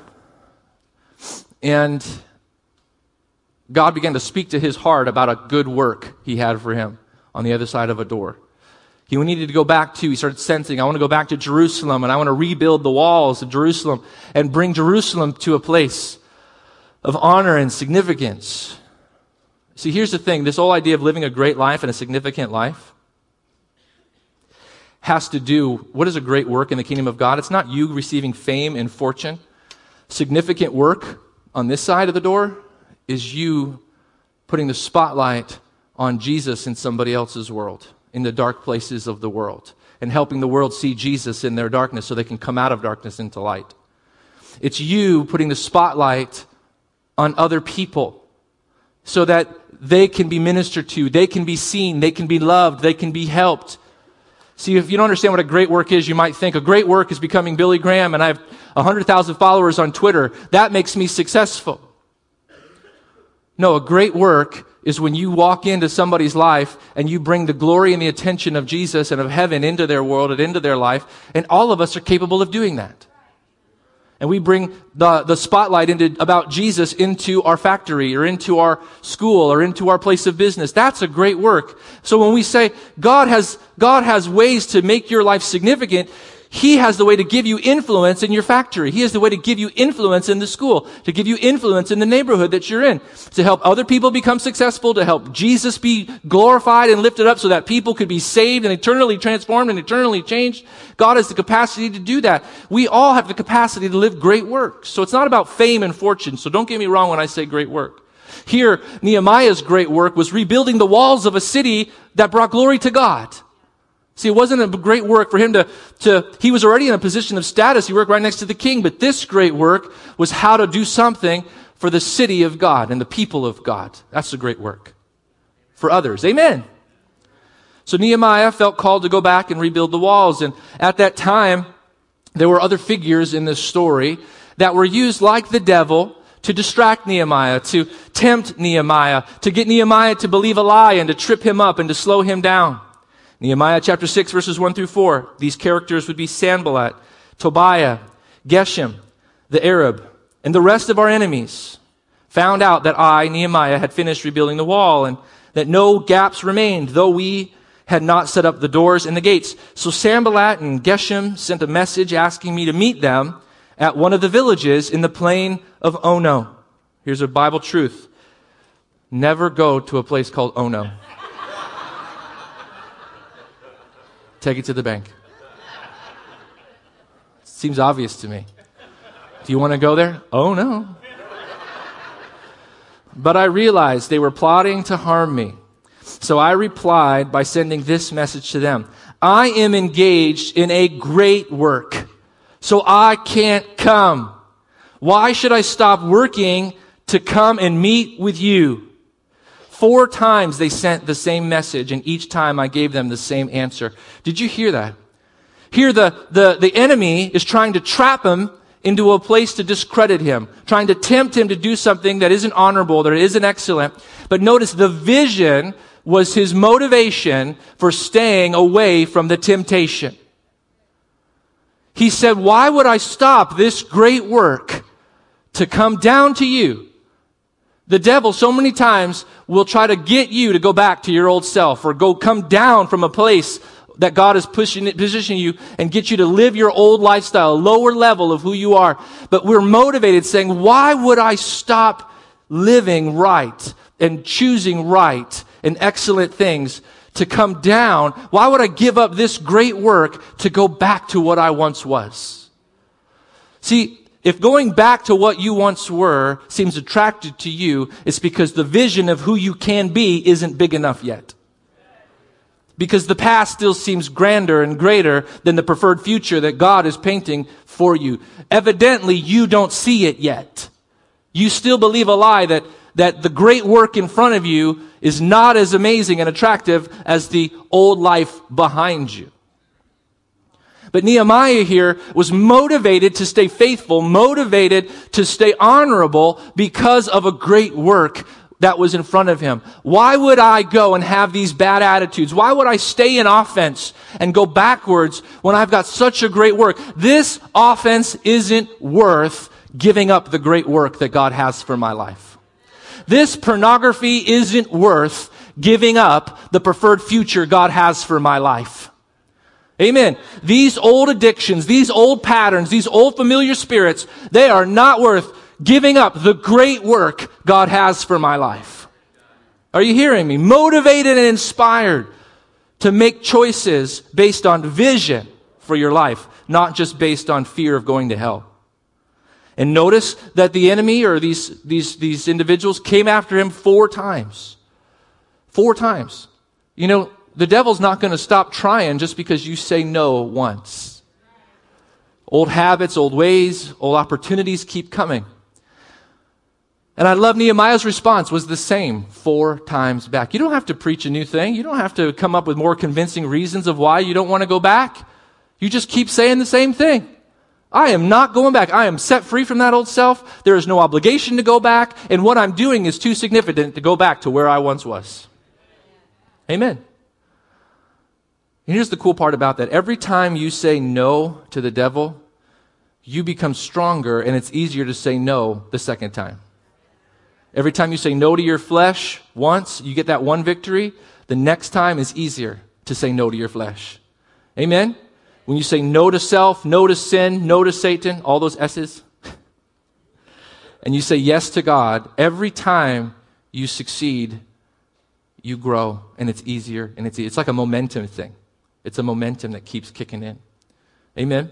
Speaker 1: And God began to speak to his heart about a good work he had for him on the other side of a door. He needed to go back to, he started sensing, I want to go back to Jerusalem and I want to rebuild the walls of Jerusalem and bring Jerusalem to a place of honor and significance. See, here's the thing. This whole idea of living a great life and a significant life has to do, what is a great work in the kingdom of God? It's not you receiving fame and fortune. Significant work on this side of the door is you putting the spotlight on Jesus in somebody else's world, in the dark places of the world, and helping the world see Jesus in their darkness so they can come out of darkness into light. It's you putting the spotlight on other people so that they can be ministered to, they can be seen, they can be loved, they can be helped. See, if you don't understand what a great work is, you might think a great work is becoming Billy Graham and I have one hundred thousand followers on Twitter. That makes me successful. No, a great work is when you walk into somebody's life and you bring the glory and the attention of Jesus and of heaven into their world and into their life. And all of us are capable of doing that. And we bring the, the spotlight into, about Jesus into our factory or into our school or into our place of business. That's a great work. So when we say God has, God has ways to make your life significant, He has the way to give you influence in your factory. He has the way to give you influence in the school, to give you influence in the neighborhood that you're in, to help other people become successful, to help Jesus be glorified and lifted up so that people could be saved and eternally transformed and eternally changed. God has the capacity to do that. We all have the capacity to live great works. So it's not about fame and fortune. So don't get me wrong when I say great work. Here, Nehemiah's great work was rebuilding the walls of a city that brought glory to God. See, it wasn't a great work for him to, to, he was already in a position of status. He worked right next to the king. But this great work was how to do something for the city of God and the people of God. That's the great work for others. Amen. So Nehemiah felt called to go back and rebuild the walls. And at that time, there were other figures in this story that were used like the devil to distract Nehemiah, to tempt Nehemiah, to get Nehemiah to believe a lie and to trip him up and to slow him down. Nehemiah chapter six, verses one through four. These characters would be Sanballat, Tobiah, Geshem, the Arab, and the rest of our enemies found out that I, Nehemiah, had finished rebuilding the wall and that no gaps remained, though we had not set up the doors and the gates. So Sanballat and Geshem sent a message asking me to meet them at one of the villages in the plain of Ono. Here's a Bible truth. Never go to a place called Ono. Take it to the bank. Seems obvious to me. Do you want to go there? Oh, no. But I realized they were plotting to harm me. So I replied by sending this message to them. I am engaged in a great work. so I can't come. Why should I stop working to come and meet with you? Four times they sent the same message, and each time I gave them the same answer. Did you hear that? Here the, the, the enemy is trying to trap him into a place to discredit him, trying to tempt him to do something that isn't honorable, that isn't excellent. But notice the vision was his motivation for staying away from the temptation. He said, why would I stop this great work to come down to you? The devil so many times will try to get you to go back to your old self or go come down from a place that God is pushing, positioning you and get you to live your old lifestyle, a lower level of who you are. But we're motivated saying, why would I stop living right and choosing right and excellent things to come down? Why would I give up this great work to go back to what I once was? See, if going back to what you once were seems attractive to you, it's because the vision of who you can be isn't big enough yet. Because the past still seems grander and greater than the preferred future that God is painting for you. Evidently, you don't see it yet. You still believe a lie that, that the great work in front of you is not as amazing and attractive as the old life behind you. But Nehemiah here was motivated to stay faithful, motivated to stay honorable because of a great work that was in front of him. Why would I go and have these bad attitudes? Why would I stay in offense and go backwards when I've got such a great work? This offense isn't worth giving up the great work that God has for my life. This pornography isn't worth giving up the preferred future God has for my life. Amen. These old addictions, these old patterns, these old familiar spirits, they are not worth giving up the great work God has for my life. Are you hearing me? Motivated and inspired to make choices based on vision for your life, not just based on fear of going to hell. And notice that the enemy or these, these, these individuals came after him four times. Four times. You know, the devil's not going to stop trying just because you say no once. Old habits, old ways, old opportunities keep coming. And I love Nehemiah's response was the same four times back. You don't have to preach a new thing. You don't have to come up with more convincing reasons of why you don't want to go back. You just keep saying the same thing. I am not going back. I am set free from that old self. There is no obligation to go back. And what I'm doing is too significant to go back to where I once was. Amen. And here's the cool part about that. Every time you say no to the devil, you become stronger and it's easier to say no the second time. Every time you say no to your flesh once, you get that one victory. The next time is easier to say no to your flesh. Amen? When you say no to self, no to sin, no to Satan, all those S's, and you say yes to God, every time you succeed, you grow, and it's easier, and it's it's like a momentum thing. It's a momentum that keeps kicking in. Amen?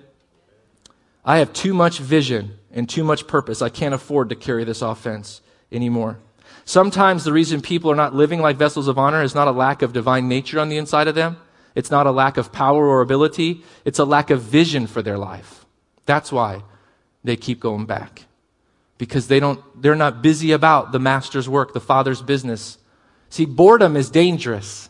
Speaker 1: I have too much vision and too much purpose. I can't afford to carry this offense anymore. Sometimes the reason people are not living like vessels of honor is not a lack of divine nature on the inside of them. It's not a lack of power or ability. It's a lack of vision for their life. That's why they keep going back. Because they don't, they're not busy about the master's work, the Father's business. See, boredom is dangerous.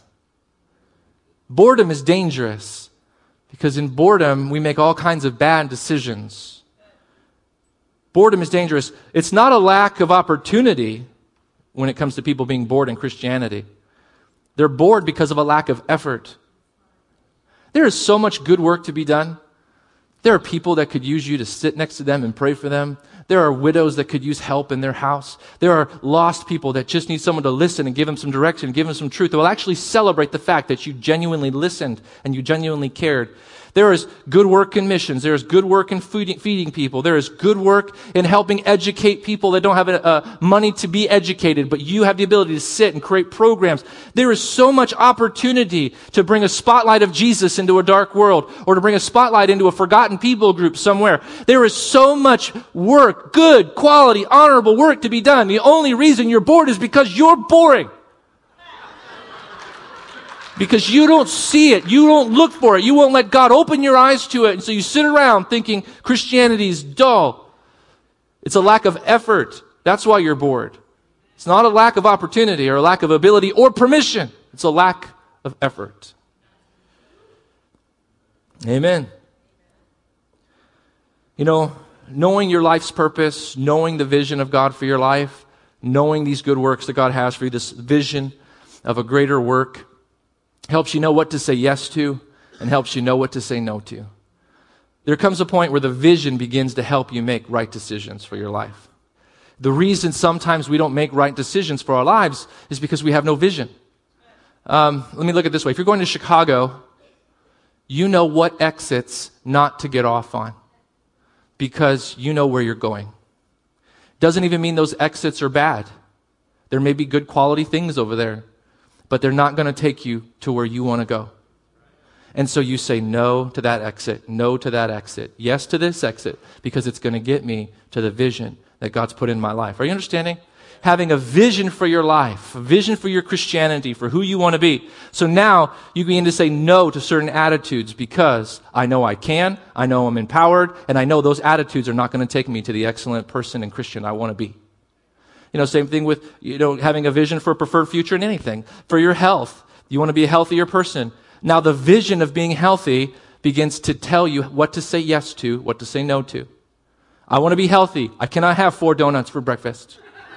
Speaker 1: Boredom is dangerous. Because in boredom, we make all kinds of bad decisions. Boredom is dangerous. It's not a lack of opportunity when it comes to people being bored in Christianity. They're bored because of a lack of effort. There is so much good work to be done. There are people that could use you to sit next to them and pray for them. There are widows that could use help in their house. There are lost people that just need someone to listen and give them some direction, give them some truth. That will actually celebrate the fact that you genuinely listened and you genuinely cared. There is good work in missions. There is good work in feeding, feeding people. There is good work in helping educate people that don't have a, uh, money to be educated, but you have the ability to sit and create programs. There is so much opportunity to bring a spotlight of Jesus into a dark world or to bring a spotlight into a forgotten people group somewhere. There is so much work, good, quality, honorable work to be done. The only reason you're bored is because you're boring. because you don't see it. You don't look for it. You won't let God open your eyes to it. And so you sit around thinking Christianity is dull. It's a lack of effort. That's why you're bored. It's not a lack of opportunity or a lack of ability or permission. It's a lack of effort. Amen. You know, knowing your life's purpose, knowing the vision of God for your life, knowing these good works that God has for you, this vision of a greater work, helps you know what to say yes to and helps you know what to say no to. There comes a point where the vision begins to help you make right decisions for your life. The reason sometimes we don't make right decisions for our lives is because we have no vision. Um, let me look at it this way. If you're going to Chicago, you know what exits not to get off on because you know where you're going. Doesn't even mean those exits are bad. There may be good quality things over there, but they're not going to take you to where you want to go. And so you say no to that exit, no to that exit, yes to this exit, because it's going to get me to the vision that God's put in my life. Are you understanding? Having a vision for your life, a vision for your Christianity, for who you want to be. So now you begin to say no to certain attitudes because I know I can, I know I'm empowered, and I know those attitudes are not going to take me to the excellent person and Christian I want to be. You know, same thing with, you know, having a vision for a preferred future in anything. For your health, you want to be a healthier person. Now the vision of being healthy begins to tell you what to say yes to, what to say no to. I want to be healthy. I cannot have four donuts for breakfast.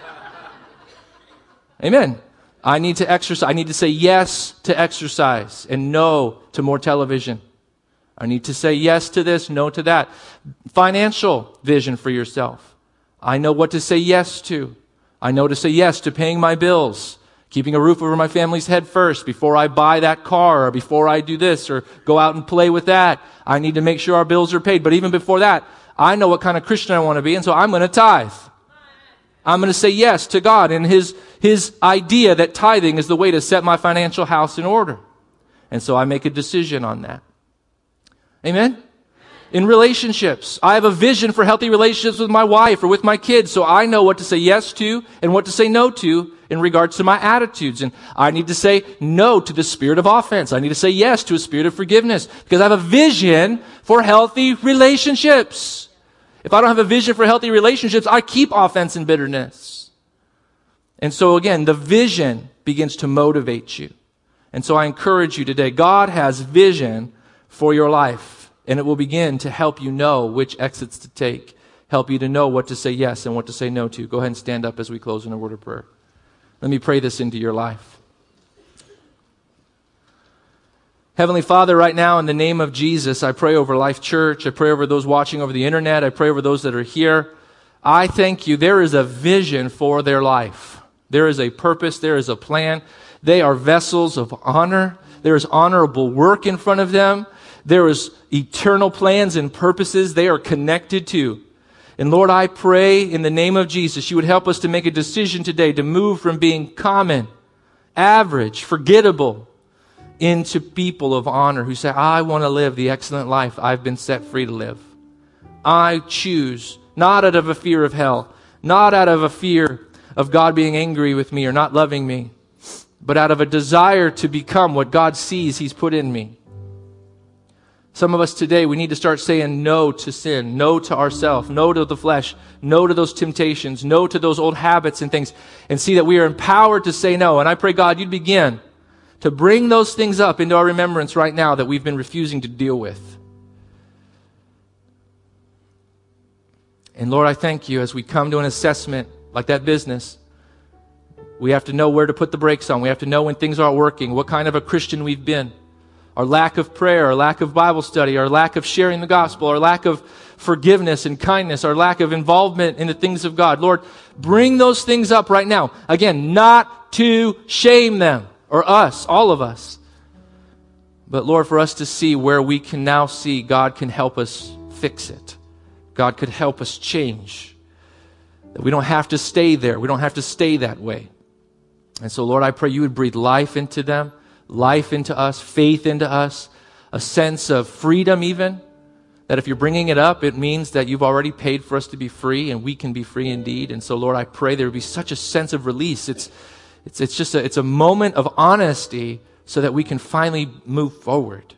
Speaker 1: Amen. I need to exercise. I need to say yes to exercise and no to more television. I need to say yes to this, no to that. Financial vision for yourself. I know what to say yes to. I know to say yes to paying my bills, keeping a roof over my family's head first before I buy that car or before I do this or go out and play with that. I need to make sure our bills are paid. But even before that, I know what kind of Christian I want to be, and so I'm going to tithe. I'm going to say yes to God and His, His idea that tithing is the way to set my financial house in order. And so I make a decision on that. Amen? In relationships, I have a vision for healthy relationships with my wife or with my kids, so I know what to say yes to and what to say no to in regards to my attitudes. And I need to say no to the spirit of offense. I need to say yes to a spirit of forgiveness because I have a vision for healthy relationships. If I don't have a vision for healthy relationships, I keep offense and bitterness. And so again, the vision begins to motivate you. And so I encourage you today, God has vision for your life, and it will begin to help you know which exits to take, help you to know what to say yes and what to say no to. Go ahead and stand up as we close in a word of prayer. Let me pray this into your life. Heavenly Father, right now in the name of Jesus, I pray over Life Church. I pray over those watching over the internet. I pray over those that are here. I thank you. There is a vision for their life. There is a purpose. There is a plan. They are vessels of honor. There is honorable work in front of them. There is eternal plans and purposes they are connected to. And Lord, I pray in the name of Jesus, you would help us to make a decision today to move from being common, average, forgettable, into people of honor who say, I want to live the excellent life I've been set free to live. I choose, not out of a fear of hell, not out of a fear of God being angry with me or not loving me, but out of a desire to become what God sees He's put in me. Some of us today, we need to start saying no to sin, no to ourselves, no to the flesh, no to those temptations, no to those old habits and things, and see that we are empowered to say no. And I pray, God, you'd begin to bring those things up into our remembrance right now that we've been refusing to deal with. And Lord, I thank you as we come to an assessment like that business. We have to know where to put the brakes on. We have to know when things aren't working, what kind of a Christian we've been. Our lack of prayer, our lack of Bible study, our lack of sharing the gospel, our lack of forgiveness and kindness, our lack of involvement in the things of God. Lord, bring those things up right now. Again, not to shame them. Or us, all of us. But Lord, for us to see where we can now see God can help us fix it. God could help us change. That we don't have to stay there. We don't have to stay that way. And so Lord, I pray you would breathe life into them, life into us, faith into us, a sense of freedom even. That if you're bringing it up, it means that you've already paid for us to be free and we can be free indeed. And so Lord, I pray there would be such a sense of release. It's It's, it's just a, it's a moment of honesty so that we can finally move forward.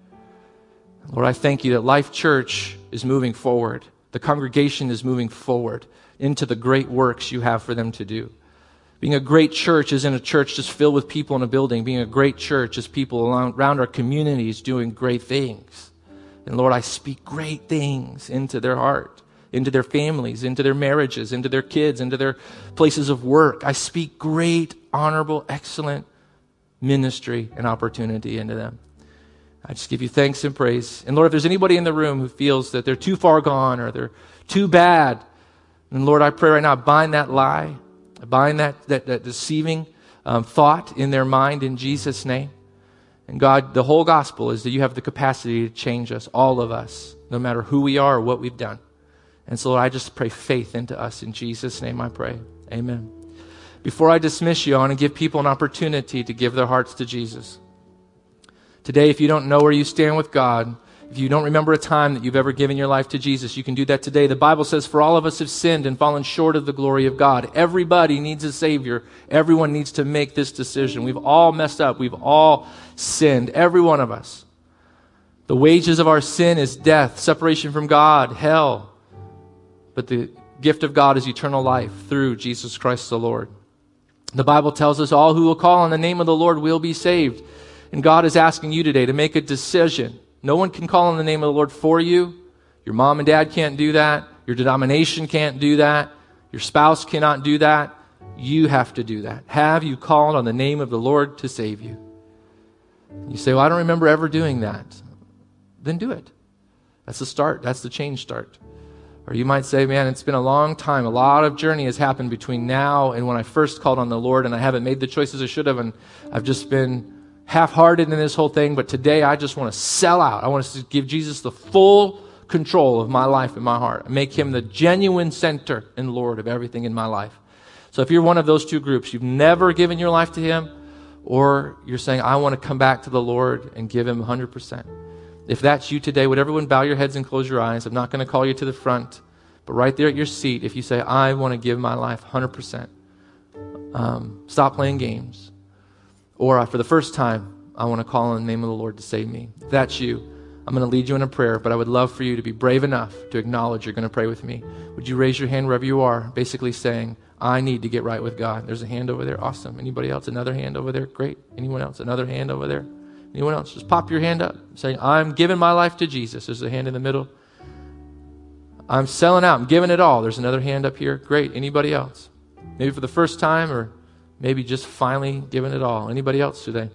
Speaker 1: Lord, I thank you that Life Church is moving forward. The congregation is moving forward into the great works you have for them to do. Being a great church isn't a church just filled with people in a building. Being a great church is people around our communities doing great things. And Lord, I speak great things into their heart, into their families, into their marriages, into their kids, into their places of work. I speak great, honorable, excellent ministry and opportunity into them. I just give you thanks and praise. And Lord, if there's anybody in the room who feels that they're too far gone or they're too bad, then Lord, I pray right now, bind that lie, bind that, that, that deceiving um, thought in their mind in Jesus' name. And God, the whole gospel is that you have the capacity to change us, all of us, no matter who we are or what we've done. And so Lord, I just pray faith into us. In Jesus' name I pray. Amen. Before I dismiss you, I want to give people an opportunity to give their hearts to Jesus. Today, if you don't know where you stand with God, if you don't remember a time that you've ever given your life to Jesus, you can do that today. The Bible says, for all of us have sinned and fallen short of the glory of God. Everybody needs a Savior. Everyone needs to make this decision. We've all messed up. We've all sinned. Every one of us. The wages of our sin is death, separation from God, hell. But the gift of God is eternal life through Jesus Christ the Lord. The Bible tells us all who will call on the name of the Lord will be saved. And God is asking you today to make a decision. No one can call on the name of the Lord for you. Your mom and dad can't do that. Your denomination can't do that. Your spouse cannot do that. You have to do that. Have you called on the name of the Lord to save you? You say, well, I don't remember ever doing that. Then do it. That's the start. That's the change start. Or you might say, man, it's been a long time. A lot of journey has happened between now and when I first called on the Lord, and I haven't made the choices I should have, and I've just been half-hearted in this whole thing, but today I just want to sell out. I want to give Jesus the full control of my life and my heart. Make him the genuine center and Lord of everything in my life. So if you're one of those two groups, you've never given your life to him, or you're saying, I want to come back to the Lord and give him one hundred percent. If that's you today, would everyone bow your heads and close your eyes? I'm not going to call you to the front, but right there at your seat, if you say, I want to give my life one hundred percent, um, stop playing games. Or for the first time, I want to call on the name of the Lord to save me. If that's you, I'm going to lead you in a prayer, but I would love for you to be brave enough to acknowledge you're going to pray with me. Would you raise your hand wherever you are, basically saying, I need to get right with God. There's a hand over there. Awesome. Anybody else? Another hand over there? Great. Anyone else? Another hand over there? Anyone else? Just pop your hand up, saying, I'm giving my life to Jesus. There's a hand in the middle. I'm selling out. I'm giving it all. There's another hand up here. Great. Anybody else? Maybe for the first time, or maybe just finally giving it all. Anybody else today?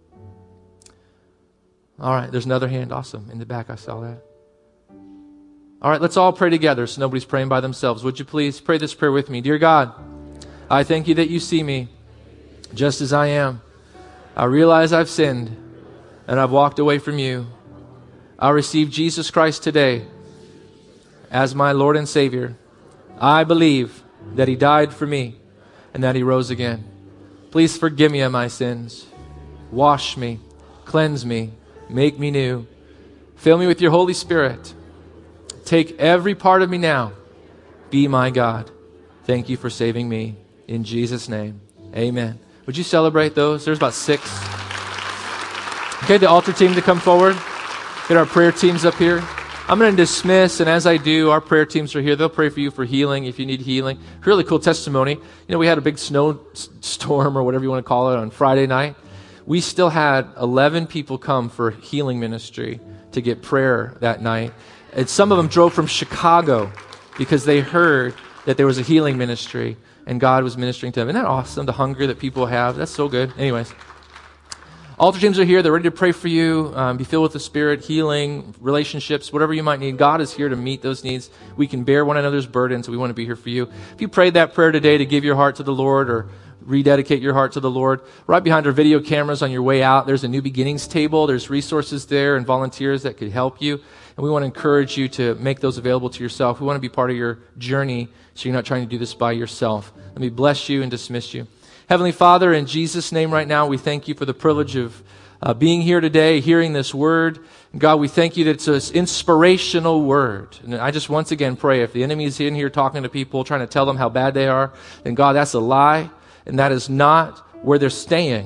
Speaker 1: All right, there's another hand. Awesome. In the back, I saw that. All right, let's all pray together so nobody's praying by themselves. Would you please pray this prayer with me? Dear God, I thank you that you see me just as I am. I realize I've sinned and I've walked away from you. I receive Jesus Christ today as my Lord and Savior. I believe that he died for me and that he rose again. Please forgive me of my sins. Wash me, cleanse me, make me new. Fill me with your Holy Spirit. Take every part of me now. Be my God. Thank you for saving me. In Jesus' name, amen. Would you celebrate those? There's about six. Okay, the altar team to come forward. Get our prayer teams up here. I'm going to dismiss, and as I do, our prayer teams are here. They'll pray for you for healing if you need healing. Really cool testimony. You know, we had a big snowstorm or whatever you want to call it on Friday night. We still had eleven people come for healing ministry to get prayer that night. And some of them drove from Chicago because they heard that there was a healing ministry and God was ministering to them. Isn't that awesome, the hunger that people have? That's so good. Anyways. Altar teams are here. They're ready to pray for you, um, be filled with the Spirit, healing, relationships, whatever you might need. God is here to meet those needs. We can bear one another's burdens, so we want to be here for you. If you prayed that prayer today to give your heart to the Lord or rededicate your heart to the Lord, right behind our video cameras on your way out, there's a New Beginnings table. There's resources there and volunteers that could help you. And we want to encourage you to make those available to yourself. We want to be part of your journey so you're not trying to do this by yourself. Let me bless you and dismiss you. Heavenly Father, in Jesus' name right now, we thank you for the privilege of uh, being here today, hearing this word. And God, we thank you that it's an inspirational word. And I just once again pray if the enemy is in here talking to people, trying to tell them how bad they are, then God, that's a lie. And that is not where they're staying.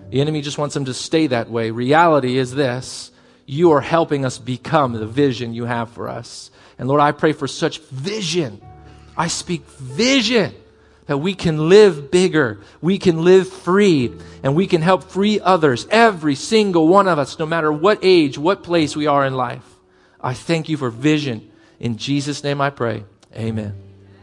Speaker 1: The enemy just wants them to stay that way. Reality is this: you are helping us become the vision you have for us. And Lord, I pray for such vision. I speak vision that we can live bigger, we can live free, and we can help free others, every single one of us, no matter what age, what place we are in life. I thank you for vision. In Jesus' name I pray. Amen.